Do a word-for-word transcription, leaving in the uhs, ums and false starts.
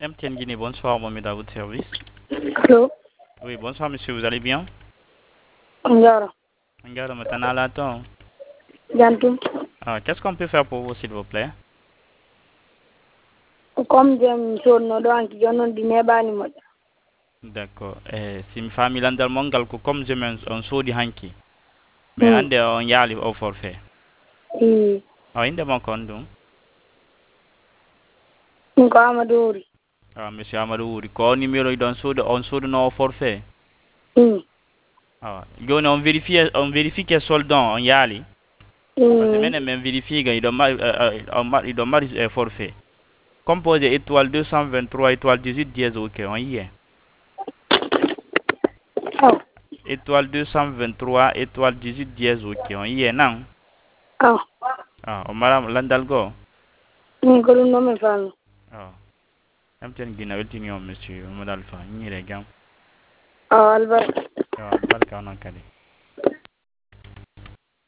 M T N Guinée, bonsoir, Mohamed à votre service. Allô? Oui, bonsoir monsieur, vous allez bien? Ngara. Ngara Matana Laton. Jantum. Ah, qu'est-ce qu'on peut faire pour vous, s'il vous plaît? Comme j'aime sur nos doigts qui donnent du nebani mo. D'accord. Eh, si mi famille landal mongal ko comme je men on sodi hanki. Mais Hmm. hande on yaali au forfait. I. Ah, inde mon kon dum. Ko Amadou. Ah, monsieur Amadou Wuri, ko numéro don sodi on sodi no forfait. Hmm. Ah, joni on vérifie on vérifie que soldon on yaali. Parce que Hmm. menen men vérifie ga idon mari on mari idon mari eh, forfait. Composé étoile deux cent vingt-trois étoile dix-huit dièse OK, on y est. Oh. Étoile deux cent vingt-trois étoile dix-huit dièse OK, on y est non? Oh. Ah, o maram landal go. Ni ko no me fami. Ah. M T N Guinée weltini on monsieur Mamadou Alpha, ñi re gam. Oh albar. Ah, barka onon kadi.